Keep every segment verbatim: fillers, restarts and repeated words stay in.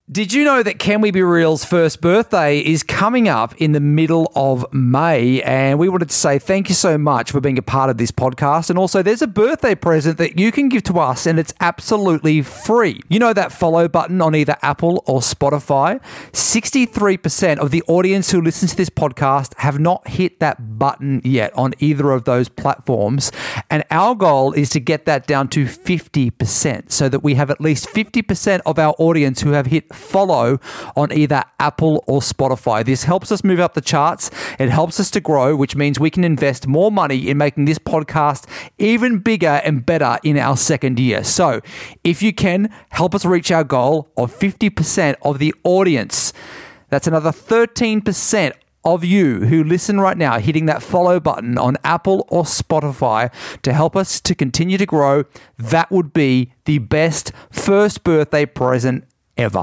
Did you know that Can We Be Real's first birthday is coming up in the middle of May? And we wanted to say thank you so much for being a part of this podcast. And also, there's a birthday present that you can give to us, and it's absolutely free. You know that follow button on either Apple or Spotify? sixty-three percent of the audience who listens to this podcast have not hit that button yet on either of those platforms. And our goal is to get that down to fifty percent so that we have at least fifty percent of our audience who have hit follow on either Apple or Spotify. This helps us move up the charts. It helps us to grow, which means we can invest more money in making this podcast even bigger and better in our second year. So if you can, help us reach our goal of fifty percent of the audience. That's another thirteen percent of you who listen right now hitting that follow button on Apple or Spotify to help us to continue to grow. That would be the best first birthday present ever.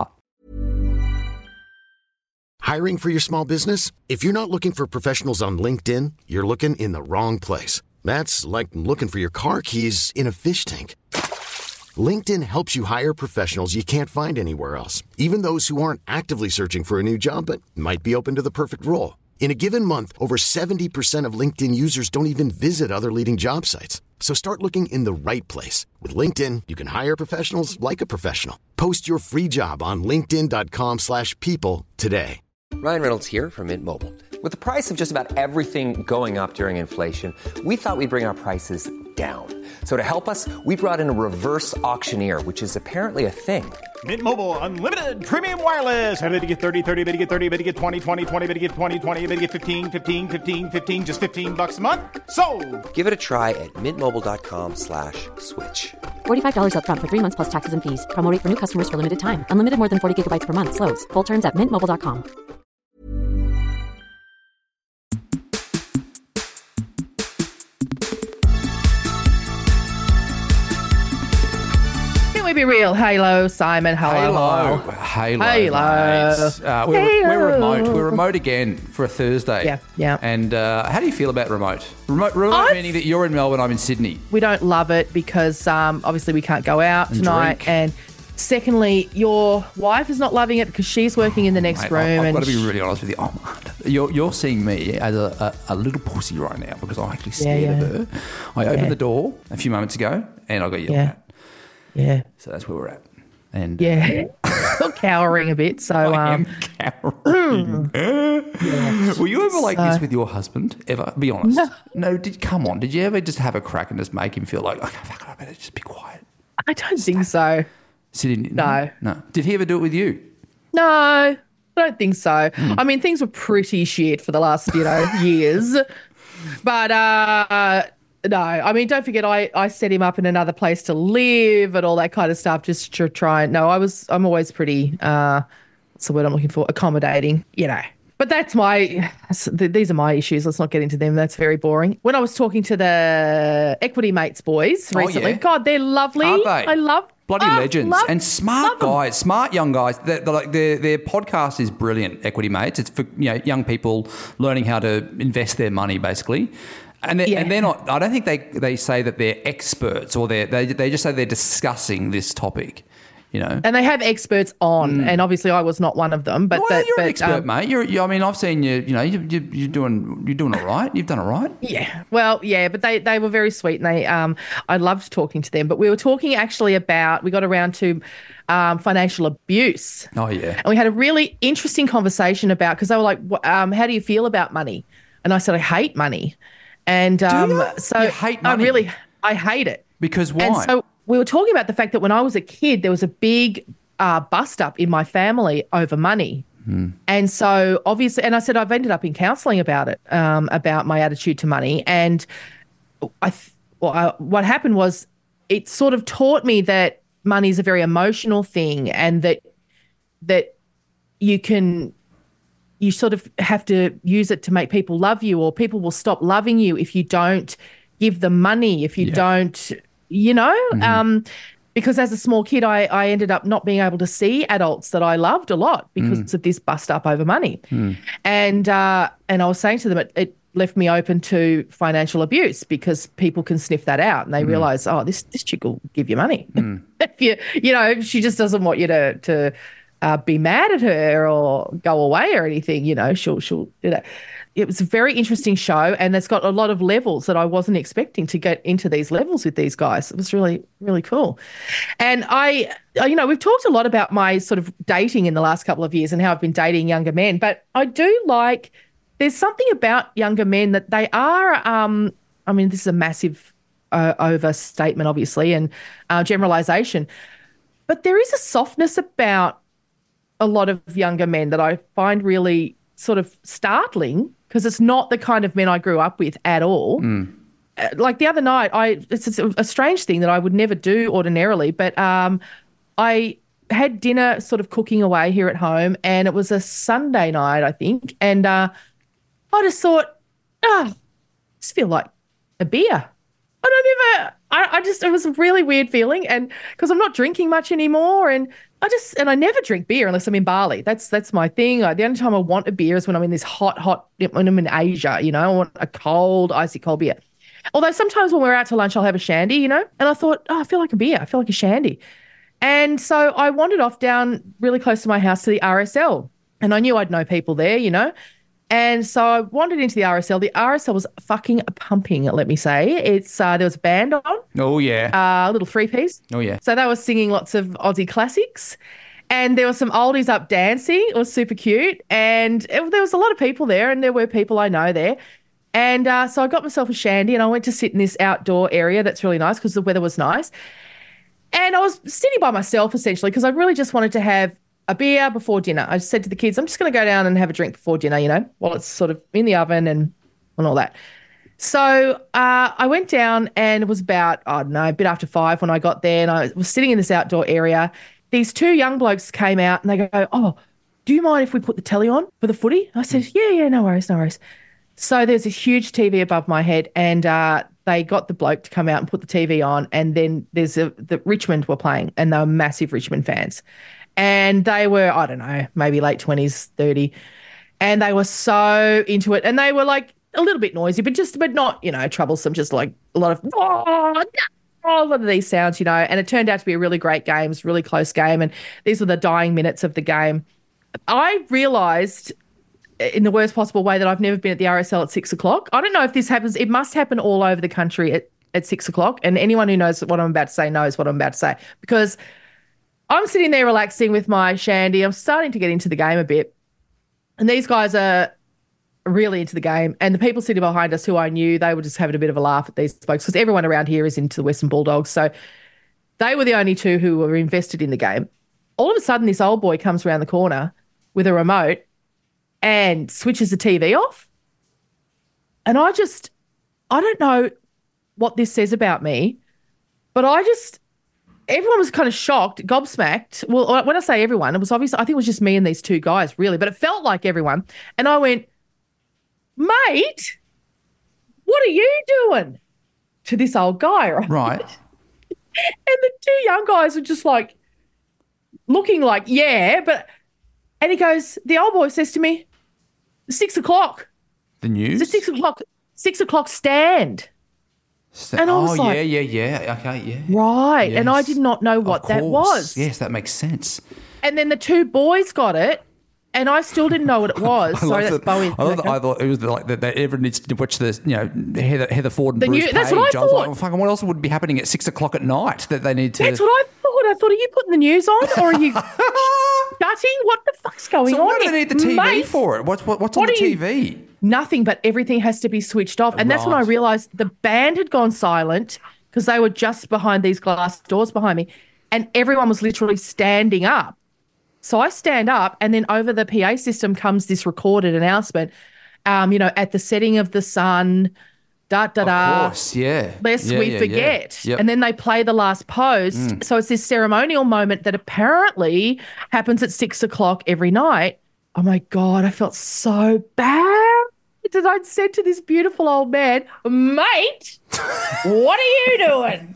Hiring for your small business? If you're not looking for professionals on LinkedIn, you're looking in the wrong place. That's like looking for your car keys in a fish tank. LinkedIn helps you hire professionals you can't find anywhere else, even those who aren't actively searching for a new job but might be open to the perfect role. In a given month, over seventy percent of LinkedIn users don't even visit other leading job sites. So start looking in the right place. With LinkedIn, you can hire professionals like a professional. Post your free job on linkedin.com slash people today. Ryan Reynolds here from Mint Mobile. With the price of just about everything going up during inflation, we thought we'd bring our prices down. So to help us, we brought in a reverse auctioneer, which is apparently a thing. Mint Mobile Unlimited Premium Wireless. How to get thirty, thirty, how to get thirty, how to get twenty, twenty, twenty, how to get twenty, twenty, how to get fifteen, fifteen, fifteen, fifteen, just fifteen bucks a month? Sold! Give it a try at mintmobile.com slash switch. forty-five dollars up front for three months plus taxes and fees. Promo rate for new customers for limited time. Unlimited more than forty gigabytes per month. Slows full terms at mint mobile dot com. Can we be real? Halo, Simon. Hello. Halo. Halo. Halo. Uh, we're, Halo. we're remote. We're remote again for a Thursday. Yeah, yeah. And uh, how do you feel about remote? Remote, remote I've- meaning that you're in Melbourne, I'm in Sydney. We don't love it because um, obviously we can't go out And tonight. drink. And secondly, your wife is not loving it because she's working in the next Mate, room. I- I've and got to be sh- really honest with you. Oh, you're, you're seeing me as a, a, a little pussy right now because I'm actually Yeah, scared yeah. of her. I opened Yeah. the door a few moments ago and I got yelled Yeah. at. Yeah. So that's where we're at. And Yeah. Still cowering a bit. So, I um, am cowering. Were you ever like this So- with your husband? Ever? Be honest. No. No. Did come on? Did you ever just have a crack and just make him feel like, okay, fuck it, I better just be quiet? I don't think so. Sit in. No. No. Did he ever do it with you? No, I don't think so. Hmm. I mean, things were pretty shit for the last, you know, years. But uh, no, I mean, don't forget, I, I set him up in another place to live and all that kind of stuff just to try and, no, I was, I'm always pretty, uh, what's the word I'm looking for? Accommodating, you know. But that's my, these are my issues. Let's not get into them. That's very boring. When I was talking to the Equity Mates boys Oh, recently, yeah? God, they're lovely. Aren't they? I love Bloody oh, legends love- and smart love 'em. guys, smart young guys. They're, they're like their their podcast is brilliant. Equity Mates. It's for you know young people learning how to invest their money, basically. And they're, Yeah. and they're not. I don't think they they say that they're experts or they they they just say they're discussing this topic. You know. And they have experts on, and obviously I was not one of them. But Well, but, you're but, an expert, um, mate. You're, you, I mean, I've seen you. You know, you, you, you're doing you're doing all right. You've done all right. Yeah, well, yeah, but they they were very sweet, and they um I loved talking to them. But we were talking actually about we got around to um financial abuse, Oh yeah. and we had a really interesting conversation about because they were like, "Wh- um, how do you feel about money? And I said I hate money, and um you? so You hate money? I really I hate it. Because why? And so we were talking about the fact that when I was a kid, there was a big uh, bust up in my family over money. Hmm. And so obviously, and I said, I've ended up in counseling about it, um, about my attitude to money. And I, th- well, I, what happened was it sort of taught me that money is a very emotional thing and that, that you can, you sort of have to use it to make people love you, or people will stop loving you if you don't give them money, if you Yeah. don't, you know, um, because as a small kid, I, I ended up not being able to see adults that I loved a lot because of this bust up over money. And uh, and I was saying to them, it, it left me open to financial abuse because people can sniff that out and they realize, oh, this this chick will give you money. if you, you know, she just doesn't want you to, to uh, be mad at her or go away or anything. You know, she'll she'll do that. It was a very interesting show, and it's got a lot of levels that I wasn't expecting to get into these levels with these guys. It was really, really cool. And I, you know, we've talked a lot about my sort of dating in the last couple of years and how I've been dating younger men, but I do like, there's something about younger men that they are, um, I mean, this is a massive uh, overstatement, obviously, and uh, generalization, but there is a softness about a lot of younger men that I find really sort of startling, because it's not the kind of men I grew up with at all. Mm. Uh, Like the other night, I it's it's a strange thing that I would never do ordinarily, but um, I had dinner sort of cooking away here at home, and it was a Sunday night, I think, and uh, I just thought, oh, I just feel like a beer. I don't ever, I, I just, it was a really weird feeling, and because I'm not drinking much anymore, and I just, and I never drink beer unless I'm in Bali. That's that's my thing. Like, the only time I want a beer is when I'm in this hot, hot, when I'm in Asia, you know, I want a cold, icy cold beer. Although sometimes when we're out to lunch, I'll have a shandy, you know, and I thought, oh, I feel like a beer. I feel like a shandy. And so I wandered off down really close to my house to the R S L, and I knew I'd know people there, you know. And so I wandered into the R S L. The R S L was fucking pumping, let me say. It's uh, there was a band on, Oh, yeah. uh, a little three-piece. Oh, yeah. So they were singing lots of Aussie classics, and there were some oldies up dancing. It was super cute, and it, there was a lot of people there, and there were people I know there. And uh, so I got myself a shandy, and I went to sit in this outdoor area that's really nice because the weather was nice. And I was sitting by myself essentially because I really just wanted to have a beer before dinner. I said to the kids, I'm just going to go down and have a drink before dinner, you know, while it's sort of in the oven and, and all that. So uh, I went down, and it was about, I don't know, a bit after five when I got there, and I was sitting in this outdoor area. These two young blokes came out, and they go, oh, do you mind if we put the telly on for the footy? I said, yeah, yeah, no worries, no worries. So there's this huge T V above my head, and uh, they got the bloke to come out and put the T V on, and then there's a, the Richmond were playing, and they were massive Richmond fans. And they were, I don't know, maybe late twenties, thirty. And they were so into it. And they were like a little bit noisy, but just, but not, you know, troublesome, just like a lot of, oh, a lot of these sounds, you know. And it turned out to be a really great game. It was a really close game. And these were the dying minutes of the game. I realised in the worst possible way that I've never been at the R S L at six o'clock. I don't know if this happens. It must happen all over the country at, at six o'clock. And anyone who knows what I'm about to say knows what I'm about to say. Because I'm sitting there relaxing with my shandy. I'm starting to get into the game a bit. And these guys are really into the game. And the people sitting behind us who I knew, they were just having a bit of a laugh at these folks because everyone around here is into the Western Bulldogs. So they were the only two who were invested in the game. All of a sudden, this old boy comes around the corner with a remote and switches the T V off. And I just, I don't know what this says about me, but I just... Everyone was kind of shocked, gobsmacked. Well, when I say everyone, it was obvious. I think it was just me and these two guys, really, but it felt like everyone. And I went, mate, what are you doing? To this old guy, right? Right. And the two young guys were just like looking like, yeah, but, and he goes, the old boy says to me, six o'clock. The news? It's a six o'clock, six o'clock stand. So, And I oh, was like, yeah, yeah, yeah. Okay, yeah. Right. And I Yes. did not know Of what that course. was. Yes, that makes sense. And then the two boys got it, and I still didn't know what it was. I Sorry, love that's that- Bowie. I, love that, I thought it was like that, that everyone needs to watch the, you know, Heather, Heather Ford and The Bruce new- Page. that's what I was like, thought. well, fucking, what else would be happening at six o'clock at night that they need to? That's what I thought. I thought, are you putting the news on, or are you shutting? What the fuck's going So on? why do they need the T V Mate, for it? What's what, what's what on the are you- T V? Nothing, but everything has to be switched off. And that's when I Right. realised the band had gone silent because they were just behind these glass doors behind me, and everyone was literally standing up. So I stand up, and then over the P A system comes this recorded announcement, um, you know, at the setting of the sun, da da da. Of course, yeah. Lest Yeah, we yeah, yeah. forget. Yep. And then they play the last post. So it's this ceremonial moment that apparently happens at six o'clock every night. Oh my God, I felt so bad that I'd said to this beautiful old man, mate, what are you doing?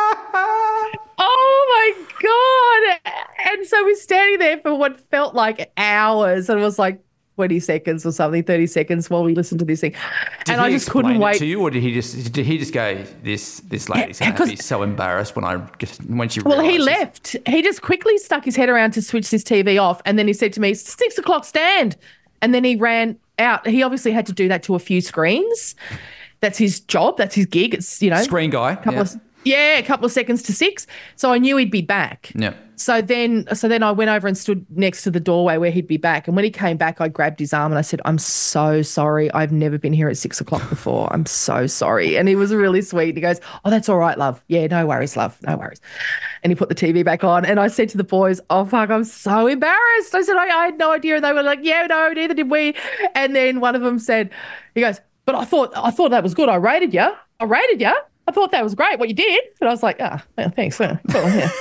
Oh my God. And so we're standing there for what felt like hours. And it was like, twenty seconds or something, thirty seconds while we listened to this thing. Did and he I just explain couldn't it wait. to you, or did he just did he just go, this this lady's Yeah, going to be 'cause- so embarrassed when I when she Well, he realises. left. He just quickly stuck his head around to switch this T V off. And then he said to me, six o'clock stand. And then he ran out. He obviously had to do that to a few screens. That's his job. That's his gig. It's, you know, Screen guy. couple Yeah. of, yeah, a couple of seconds to six. So I knew he'd be back. Yeah. So then, so then I went over and stood next to the doorway where he'd be back. And when he came back, I grabbed his arm and I said, "I'm so sorry. I've never been here at six o'clock before. I'm so sorry." And he was really sweet. He goes, "Oh, that's all right, love. Yeah, no worries, love. No worries." And he put the T V back on. And I said to the boys, "Oh, fuck, I'm so embarrassed." I said, I, I had no idea. And they were like, "Yeah, no, neither did we." And then one of them said, he goes, "But I thought, I thought that was good. I rated you. I rated you. I thought that was great what you did." And I was like, "Ah, oh, thanks. Yeah, cool, yeah."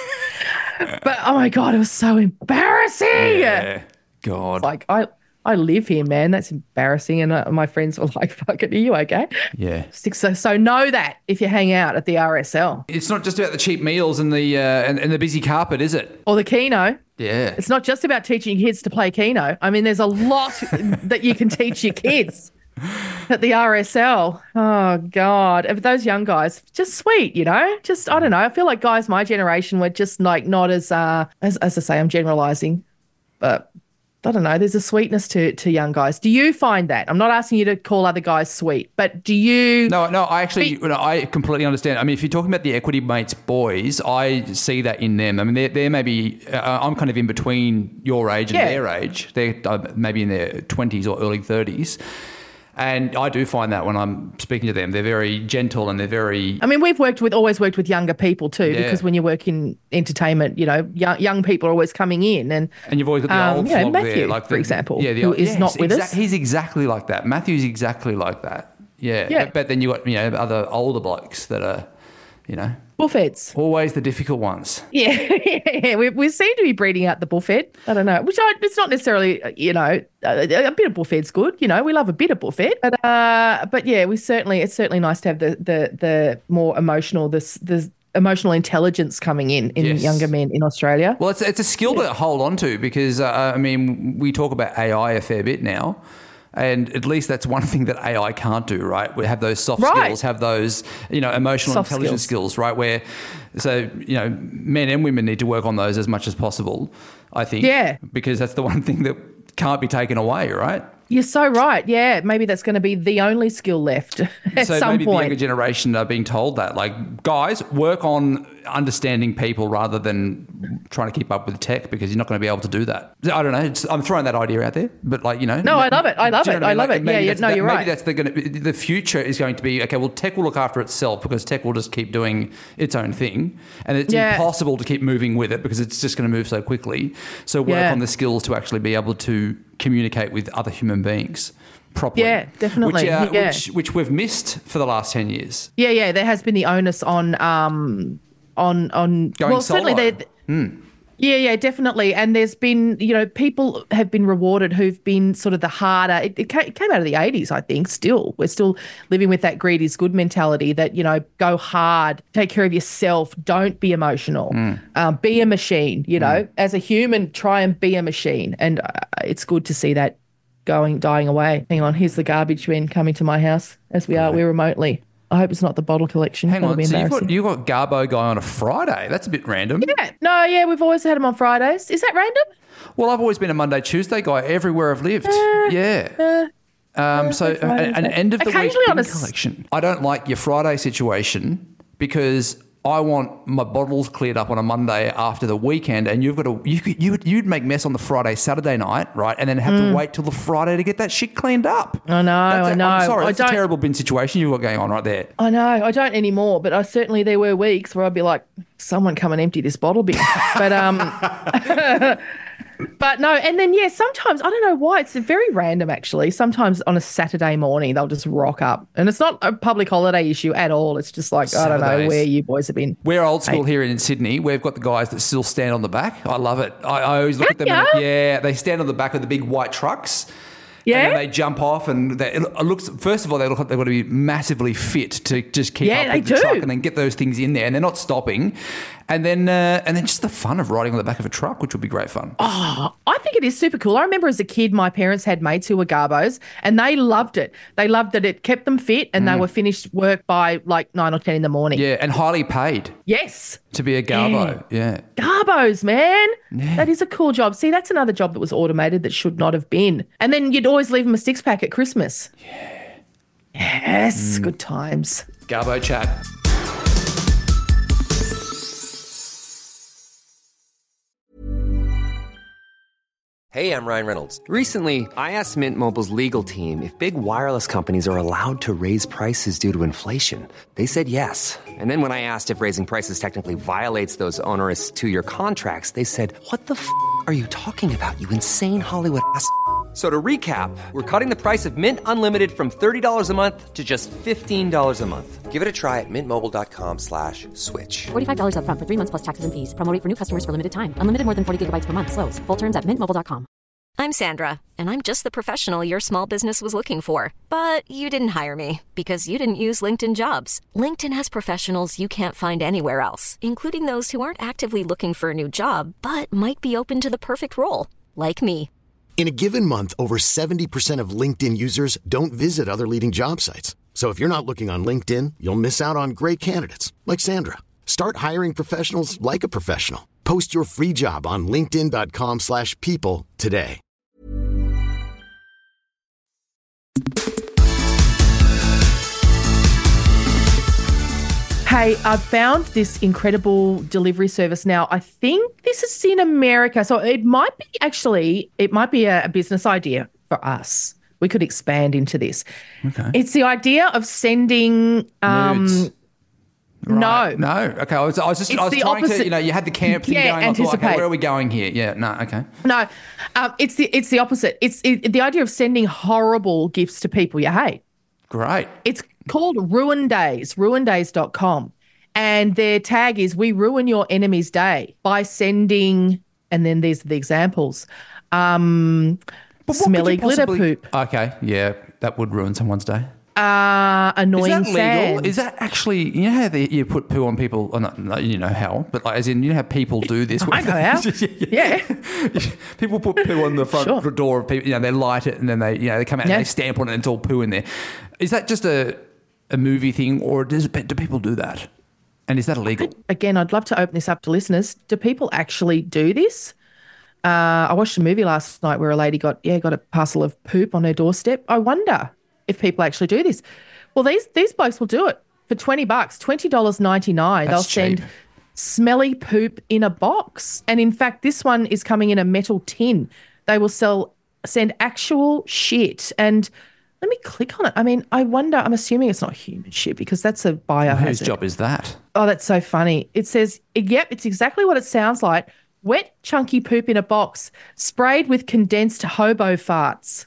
But oh my God, it was so embarrassing. Yeah. God. Like I, I live here, man. That's embarrassing. And uh, my friends were like, "Fucking, are you okay?" Yeah. So, so know that if you hang out at the R S L It's not just about the cheap meals and the uh, and, and the busy carpet, is it? or the Keno. Yeah. It's not just about teaching kids to play Keno. I mean, there's a lot that you can teach your kids at the R S L. Oh, God. If those young guys, just sweet, you know? Just, I don't know. I feel like guys my generation were just like not as, uh, as, as I say, I'm generalizing, but I don't know. There's a sweetness to, to young guys. Do you find that? I'm not asking you to call other guys sweet, but do you? No, no, I actually, no, I completely understand. I mean, if you're talking about the Equity Mates boys, I see that in them. I mean, they're, they're maybe, uh, I'm kind of in between your age and Yeah. their age. They're uh, maybe in their twenties or early thirties. And I do find that when I'm speaking to them, they're very gentle and they're very... I mean, we've worked with, always worked with younger people too, Yeah. because when you work in entertainment, you know, young, young people are always coming in. And And you've always got the Um, old you know, flog Matthew, there. Like for the, example, yeah, the who old, is yes, not with exac- us. He's exactly like that. Matthew's exactly like that. Yeah. Yeah. But, but then you've got, you know, other older blokes that are, you know, bullfeds. always the difficult ones. Yeah, yeah. We, we seem to be breeding out the bullfed. I don't know, which I, it's not necessarily, uh, you know, a, a bit of bullfed's good. You know, we love a bit of bullfed, but uh, but yeah, we certainly, it's certainly nice to have the the the more emotional, this the emotional intelligence coming in in Yes. younger men in Australia. Well, it's it's a skill to hold on to because, uh, I mean, we talk about A I a fair bit now. And at least that's one thing that A I can't do, right? We have those soft Right. skills, have those, you know, emotional Soft intelligence skills. right? Where, so, you know, men and women need to work on those as much as possible, I think. Yeah. Because that's the one thing that can't be taken away, right? You're so right. Yeah, maybe that's going to be the only skill left at so some maybe the younger point. generation are being told that, like, guys, work on understanding people rather than trying to keep up with tech because you're not going to be able to do that. I don't know. It's, I'm throwing that idea out there, but like, you know. No, I love it. I love do you it. know what I mean? love Like, it. maybe Yeah, yeah, that's- no, that- you're maybe right. that's the going to the future is going to be, okay, well, tech will look after itself because tech will just keep doing its own thing, and it's Yeah. impossible to keep moving with it because it's just going to move so quickly. So work Yeah. on the skills to actually be able to communicate with other human beings properly. Yeah, definitely. Which, uh, Yeah. which, which we've missed for the last ten years. Yeah, yeah. There has been the onus on, um, on, on. Going well, certainly solo. there. Yeah, yeah, definitely. And there's been, you know, people have been rewarded who've been sort of the harder. It, it ca- it came out of the eighties, I think. Still, we're still living with that greed is good mentality. That, you know, go hard, take care of yourself, don't be emotional, um, be a machine. You know, as a human, try and be a machine. And uh, it's good to see that going dying away. Hang on, here's the garbage bin coming to my house as we are. We're remotely. I hope it's not the bottle collection. Hang That'll on, be so you've embarrassing. got, you've got Garbo guy on a Friday. That's a bit random. Yeah. No, yeah, we've always had them on Fridays. Is that random? Well, I've always been a Monday, Tuesday guy everywhere I've lived. yeah. um, so that's right, an, an okay. end of the week Occasionally on bin a s- collection. I don't like your Friday situation because I want my bottles cleared up on a Monday after the weekend, and you've got to you could, you would, you'd make mess on the Friday, Saturday night, right, and then have to wait till the Friday to get that shit cleaned up. I know, That's a- I know. I'm sorry, I that's a don't- terrible bin situation you've got going on right there. I know, I don't anymore, but I certainly there were weeks where I'd be like, someone come and empty this bottle bin. But um but no, and then yeah, sometimes I don't know why, it's very random actually. Sometimes on a Saturday morning they'll just rock up. And it's not a public holiday issue at all. It's just like, I don't know Saturdays. where you boys have been. We're old school Hey. here in Sydney. We've got the guys that still stand on the back. I love it. I, I always look at them. Yeah? And, yeah, they stand on the back of the big white trucks. Yeah? And then they jump off, and they, it looks. First of all, they look like they've got to be massively fit to just keep Yeah, up they with the do. truck, and then get those things in there. And they're not stopping. And then uh, and then just the fun of riding on the back of a truck, which would be great fun. Oh, I think it is super cool. I remember as a kid, my parents had mates who were garbos and they loved it. They loved that it kept them fit and mm. they were finished work by like nine or ten in the morning. Yeah, and highly paid. Yes. To be a garbo, yeah. yeah. Garbos, man. Yeah. That is a cool job. See, that's another job that was automated that should not have been. And then you'd always leave them a six-pack at Christmas. Yeah. Yes, mm. good times. Garbo chat. Hey, I'm Ryan Reynolds. Recently, I asked Mint Mobile's legal team if big wireless companies are allowed to raise prices due to inflation. They said yes. And then when I asked if raising prices technically violates those onerous two-year contracts, they said, what the f*** are you talking about, you insane Hollywood ass f- So to recap, we're cutting the price of Mint Unlimited from thirty dollars a month to just fifteen dollars a month. Give it a try at mintmobile.com slash switch. forty-five dollars up front for three months plus taxes and fees. Promo rate for new customers for limited time. Unlimited more than forty gigabytes per month. Slows full terms at mint mobile dot com. I'm Sandra, and I'm just the professional your small business was looking for. But you didn't hire me because you didn't use LinkedIn Jobs. LinkedIn has professionals you can't find anywhere else, including those who aren't actively looking for a new job, but might be open to the perfect role, like me. In a given month, over seventy percent of LinkedIn users don't visit other leading job sites. So if you're not looking on LinkedIn, you'll miss out on great candidates like Sandra. Start hiring professionals like a professional. Post your free job on linkedin.com slash people today. Hey, I've found this incredible delivery service now. I think this is in America. So it might be actually, it might be a, a business idea for us. We could expand into this. Okay. It's the idea of sending... Um, Nudes. Right. No. No. Okay. I was, I was just, It's I was the trying opposite. to, you know, you had the camp thing Yeah, going on. I thought, okay, anticipate. where are we going here? Yeah. No. Okay. No, um, it's the it's the opposite. It's it, the idea of sending horrible gifts to people you hate. Great. It's called Ruin Days, ruin days dot com. And their tag is, we ruin your enemy's day by sending, and then these are the examples, um, But what could smelly you glitter possibly- poop, Okay. Yeah. That would ruin someone's day. uh, annoying Is that legal? sand. Is that actually, you know how they, you put poo on people, or not, not, you know how, but like, as in, you know how people do this? I know how. Yeah. People put poo on the front Sure. door of people, you know, they light it and then they, you know, they come out Yeah. and they stamp on it and it's all poo in there. Is that just a, a movie thing, or does, do people do that? And is that illegal? Again, I'd love to open this up to listeners. Do people actually do this? Uh, I watched a movie last night where a lady got yeah got a parcel of poop on her doorstep. I wonder if people actually do this. Well, these these blokes will do it for twenty bucks, twenty dollars ninety nine. They'll That's cheap. send smelly poop in a box, and in fact, this one is coming in a metal tin. They will sell send actual shit. And let me click on it. I mean, I wonder. I'm assuming it's not human shit because that's a biohazard. Whose job is that? Oh, that's so funny. It says, yep, it's exactly what it sounds like. Wet, chunky poop in a box, sprayed with condensed hobo farts.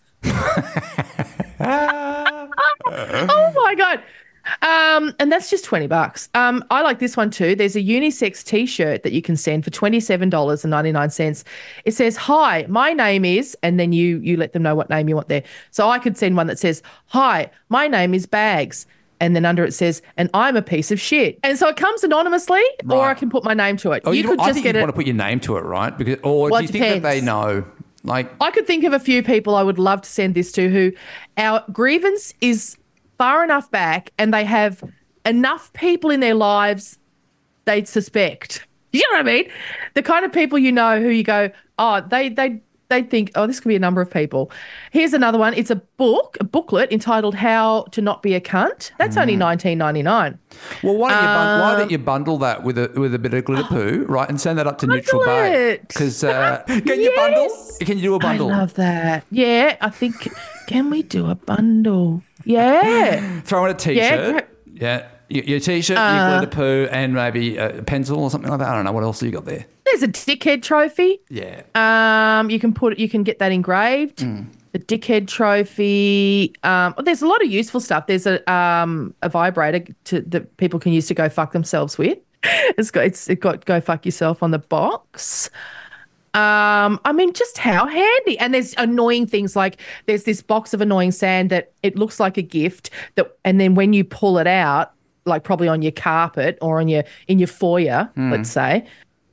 Oh, my God. Um, and that's just twenty bucks. Um, I like this one too. There's a unisex T-shirt that you can send for twenty-seven dollars and ninety-nine cents. It says, hi, my name is, and then you you let them know what name you want there. So I could send one that says, hi, my name is Bags. And then under it says, and I'm a piece of shit. And so it comes anonymously, or Right. I can put my name to it. Oh, you you could I just think get you it. want to put your name to it, right? Because, or Well, do you it think that they depends. know? Like, I could think of a few people I would love to send this to who our grievance is far enough back and they have enough people in their lives they suspect. You know what I mean? The kind of people you know who you go, oh, they they they think, oh, this could be a number of people. Here's another one. It's a book, a booklet entitled How to Not Be a Cunt. That's only nineteen ninety-nine. well, why don't you bun- why Um, don't you bundle that with a with a bit of glitter poo, right, and send that up to Bundle Neutral Bay? it. Because uh, can you bundle? Yes. Can you do a bundle? I love that. Yeah, I think, can we do a bundle? Yeah. Throw in a t-shirt. great. Yeah, your, your t-shirt, Uh, your glitter poo, and maybe a pencil or something like that. I don't know what else have you got there. There's a dickhead trophy. Yeah. Um, you can put you can get that engraved. The dickhead trophy. Um, there's a lot of useful stuff. There's a um a vibrator to, that people can use to go fuck themselves with. It's got it's it got go fuck yourself on the box. Um, I mean, just how handy. And there's annoying things like there's this box of annoying sand that it looks like a gift that, and then when you pull it out, like probably on your carpet or on your in your foyer, Hmm. let's say,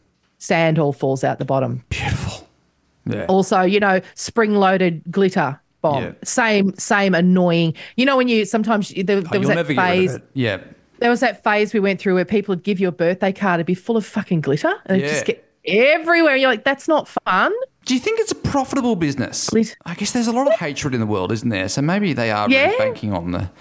sand all falls out the bottom. Beautiful. Yeah. Also, you know, spring-loaded glitter bomb. Yeah. Same, same annoying. You know, when you sometimes there, there Oh, was you'll that never get rid phase. of it. Yeah. There was that phase we went through where people would give you a birthday card, it'd be full of fucking glitter, and it'd Yeah. just get everywhere. And you're like, that's not fun. Do you think it's a profitable business? Lit- I guess there's a lot of hatred in the world, isn't there? So maybe they are Yeah. really banking on the.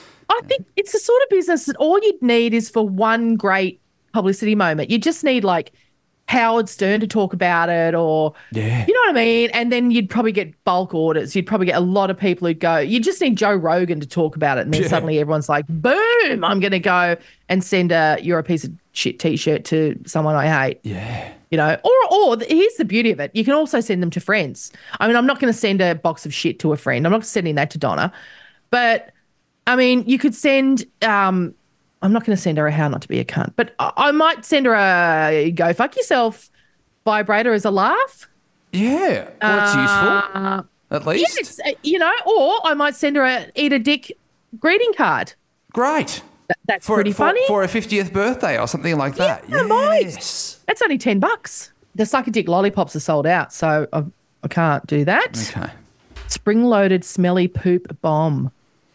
I think it's the sort of business that all you'd need is for one great publicity moment. You just need like Howard Stern to talk about it, or Yeah. you know what I mean? And then you'd probably get bulk orders. You'd probably get a lot of people who'd go, you just need Joe Rogan to talk about it. And then Yeah. suddenly everyone's like, boom, I'm going to go and send a you're a piece of shit t-shirt to someone I hate. Yeah. You know, or or here's the beauty of it. You can also send them to friends. I mean, I'm not going to send a box of shit to a friend. I'm not sending that to Donna. But I mean, you could send um I'm not going to send her a how not to be a cunt, but I, I might send her a go fuck yourself vibrator as a laugh. Yeah. Well, it's Uh, useful. At least. Yes, uh, you know, or I might send her a eat a dick greeting card. Great. That's For, pretty for, funny. For a fiftieth birthday or something like that. Yeah, right. Yes. That's only ten bucks. The suck a dick lollipops are sold out, so I, I can't do that. Okay. Spring-loaded smelly poop bomb.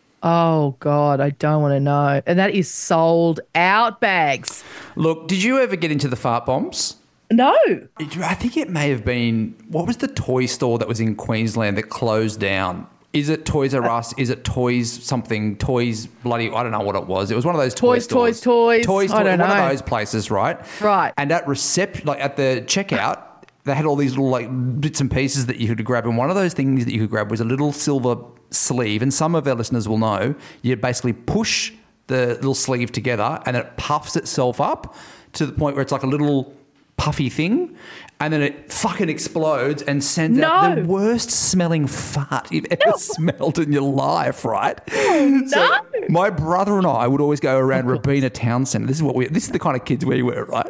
Oh, God, I don't want to know. And that is sold out bags. Look, did you ever get into the fart bombs? No. It- I think it may have been, what was the toy store that was in Queensland that closed down? Is it Toys R Us? Is it Toys something? Toys bloody, I don't know what it was. It was one of those toy Toys, stores. toys, toys. Toys, I don't one know. of those places, right? Right. And at reception, like at the checkout, they had all these little like bits and pieces that you could grab. And one of those things that you could grab was a little silver sleeve. And some of our listeners will know, you basically push the little sleeve together and it puffs itself up to the point where it's like a little puffy thing, and then it fucking explodes and sends out No. the worst smelling fart you've ever smelled in your life, right? No. My brother and I would always go around Rabina Town Centre. This is what we this is the kind of kids we were, right?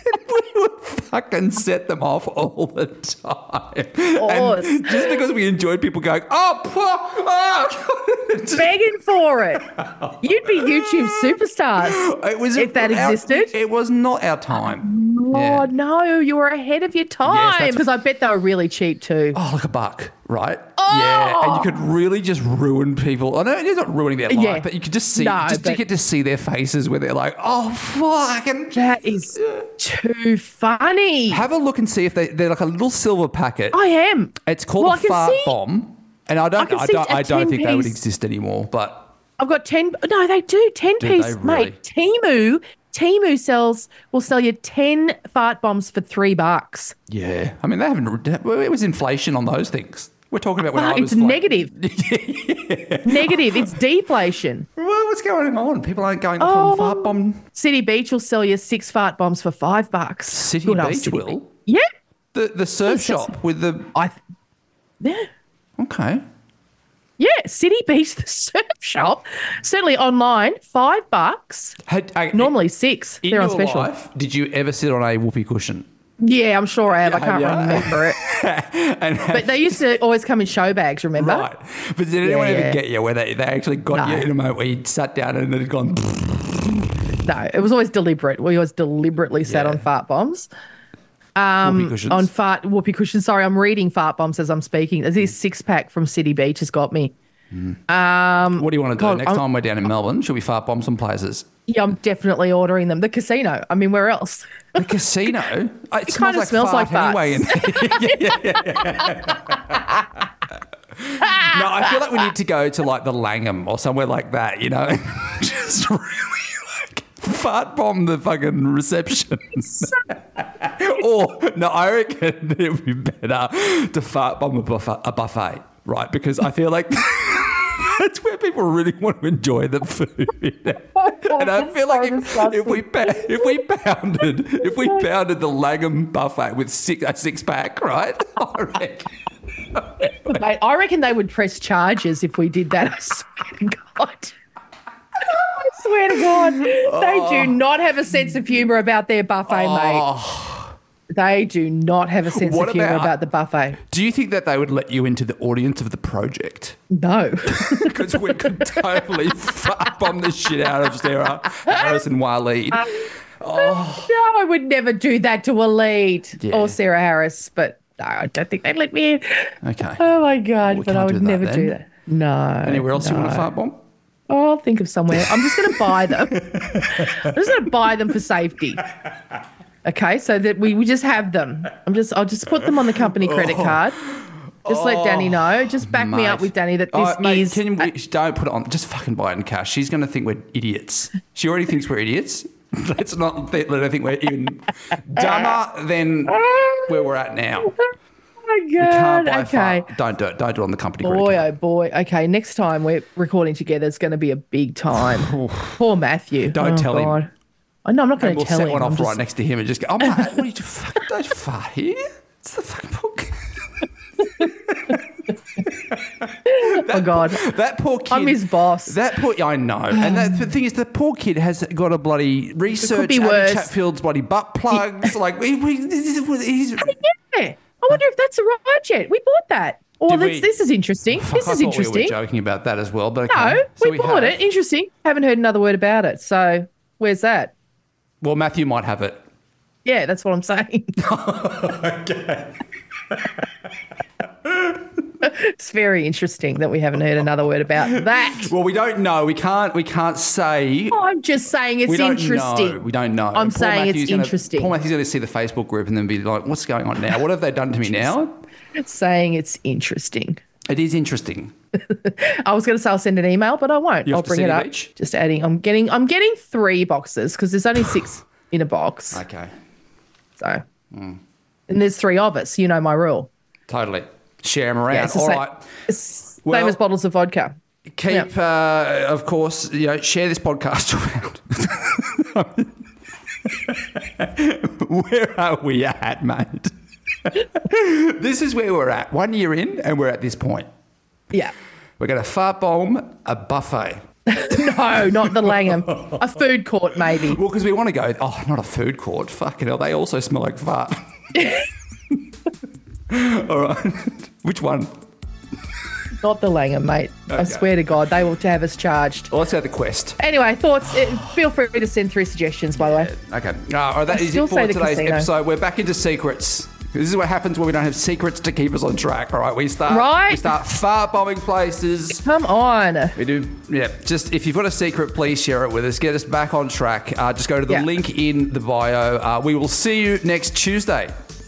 We would fucking set them off all the time. course. And just because we enjoyed people going, oh, poor, oh. Just- Begging for it. You'd be YouTube superstars. it was if that our- existed. It was not our time. Oh, Yeah. no, you were ahead of your Yes, time. that's- Because I bet they were really cheap too. Oh, like a buck, right? Yeah, and you could really just ruin people. I know it's not ruining their life, Yeah. but you could just see, No, just to but- get to see their faces where they're like, "Oh, fucking." That is too funny. Have a look and see if they they're like a little silver packet. I am. It's called Well, a I can fart see- bomb, and I don't, I can I, see don't, a I don't think they would ten-piece exist anymore. But I've got ten. No, they do. ten Do piece, they mate. Timu. Timu sells will sell you ten fart bombs for three bucks. yeah, I mean they haven't. It was inflation on those things. We're talking about when I Fuck, was it's like- negative. Negative. It's deflation. Well, what's going on? People aren't going Oh. from fart bomb. City Beach will sell you six fart bombs for five bucks. City Good old Beach City will? Beach. Yeah. The the surf Yes, that's- shop with the I. Yeah. okay. Yeah, City Beach, the surf shop. Certainly online, five bucks. Had, uh, Normally six. in They're on your special. life, did you ever sit on a whoopee cushion? Yeah, I'm sure I have. I can't Yeah. remember it. and But they used to always come in show bags, remember? right, but did anyone Yeah, ever yeah. get you where they, they actually got No. you in a moment where you sat down and it had gone? No, it was always deliberate. We always deliberately sat Yeah. on fart bombs. whoopee cushions. On fart whoopee cushions. Sorry, I'm reading fart bombs as I'm speaking. There's this six pack from City Beach has got me. What do you want to do God, next I'm- time we're down in Melbourne? Should we fart bomb some places? Yeah, I'm definitely ordering them. The casino. I mean, where else? The casino. Uh, It, smells kinda like smells fart like anyway. In no, I feel like we need to go to like the Langham or somewhere like that. You know, just really like fart bomb the fucking reception. Or no, I reckon it would be better to fart bomb a buffet, a buffet, right? Because I feel like that's where people really want to enjoy the food. And I feel like if, if we pa- if we pounded if we pounded the Langham buffet with six, a six pack, right? I reckon. Mate, I reckon they would press charges if we did that. I swear to God. I swear to God. They do not have a sense of humour about their buffet, mate. They do not have a sense What of humour about- about the buffet. Do you think that they would let you into the audience of the project? No. Because we could totally bomb the shit out of Sarah Harris and Waleed. No, I would never do that to a lead Yeah. or Sarah Harris, but no, I don't think they'd let me in. Okay. Oh my God, We but I can't would do that never then. do that. No. Anywhere else you want to no. fart bomb? Oh, I'll think of somewhere. I'm just going to buy them. I'm just going to buy them for safety. Okay, so that we, we just have them. I'm just I'll just put them on the company credit card. Just let Danny know. Just back me up Mate. with Danny that this Oh, mate, is. can you, don't put it on. Just fucking buy it in cash. She's going to think we're idiots. She already thinks we're idiots. Let's not let her think we're even dumber than where we're at now. Oh my You can't God. buy Okay. fart. Don't do it. Don't do it on the company credit Boy, card. oh boy. Okay, next time we're recording together, it's going to be a big time. Poor Matthew. Don't Oh, tell him. God. I know I'm not going And to we'll tell set him. one I'm off just- right next to him and just go, oh, mate, what are you do? Fucking don't fart here. It's the fucking book. Oh God. That poor kid. I'm his boss. That poor, I know. And that, the thing is, the poor kid has got a bloody research. be Abby worse. Chatfield's bloody butt plugs. Like, he, he, he's. Yeah. I wonder if that's a right jet. We bought that. Oh, Did this, we? this is interesting. Fuck, This I is thought interesting. We were joking about that as well, but okay. No, So we, bought have. it. Interesting. Haven't heard another word about it. So where's that? Well, Matthew might have it. Yeah, that's what I'm saying. Okay. It's very interesting that we haven't heard another word about that. Well, we don't know. We can't. We can't say. I'm just saying it's we don't interesting. know. We don't know. I'm And Paul saying Matthew's it's gonna, interesting. Paul Matthew's going to see the Facebook group and then be like, "What's going on now? What have they done to me now?" Saying it's interesting. It is interesting. I was going to say I'll send an email, but I won't. You have I'll to bring send it it up. each? Just adding. I'm getting. I'm getting three boxes because there's only six in a box. Okay. So, and there's three of us. You know my rule. Totally. Share them around. Yeah, it's the All same, right. it's Well- same as bottles of vodka. Keep, uh, of course, you know, share this podcast around. Where are we at, mate? This is where we're at. One year in, and we're at this point. Yeah. We're going to fart bomb a buffet. No, not the Langham. A food court, maybe. Well, because we want to go, oh, not a food court. Fucking hell, they also smell like fart. All right. Which one? Not the Langham, mate. I Okay. swear to God, they will have us charged. Well, let's go to the quest. Anyway, thoughts. Uh, feel free to send through suggestions, by the way. Okay. Uh, all right, that I is still it for say the today's casino. episode. We're back into secrets. This is what happens when we don't have secrets to keep us on track. All right, we start. Right. We start fart bombing places. Come on. We do. Yeah. Just if you've got a secret, please share it with us. Get us back on track. Uh, just go to the Yeah. link in the bio. Uh, we will see you next Tuesday.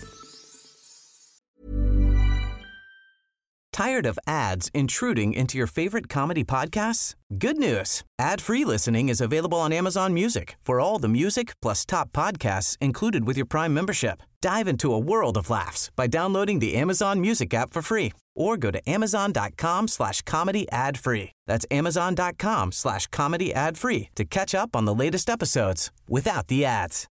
Tired of ads intruding into your favorite comedy podcasts? Good news. Ad-free listening is available on Amazon Music for all the music plus top podcasts included with your Prime membership. Dive into a world of laughs by downloading the Amazon Music app for free or go to amazon.com slash comedy ad free. That's amazon.com slash comedy ad free to catch up on the latest episodes without the ads.